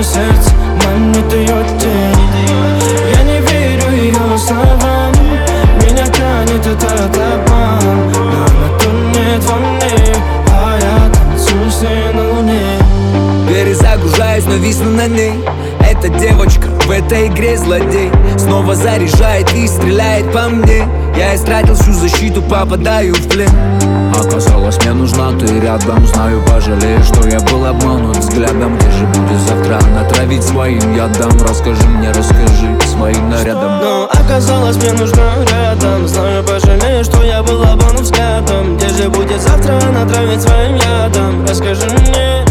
сердце манит ее тень. Я не верю ее словам, меня тянет этот обман. Но она тонет во мне, а я танцую с ней на луне. Перезагружаюсь, но висну на ней. Эта девочка в этой игре злодей. Снова заряжает и стреляет по мне. Я истратил всю защиту, попадаю в плен. Оказалось, мне нужна ты рядом. Знаю, пожалеешь, что я был обманут взглядом. Где же будет завтра натравить своим ядом? Расскажи мне, расскажи своим нарядом. Но оказалось, мне нужна рядом. Знаю, пожалею, что я был обманут взглядом. Где же будет завтра натравить своим ядом? Расскажи мне.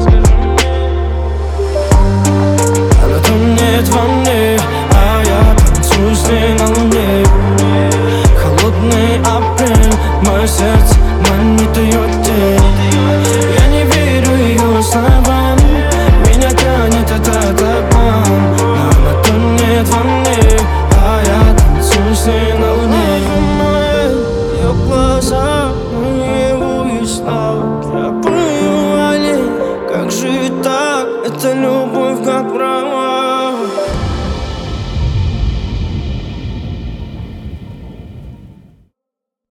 Она тонет во мне, а я танцую с ней на луне. Холодный апрель, мое сердце манит ее тень. Я не верю ее словам, меня тянет этот обман. Но она тонет во мне, а я танцую с ней на луне. Ее глаза, наяву и снова. Я плыву о ней, как же так, это любовь.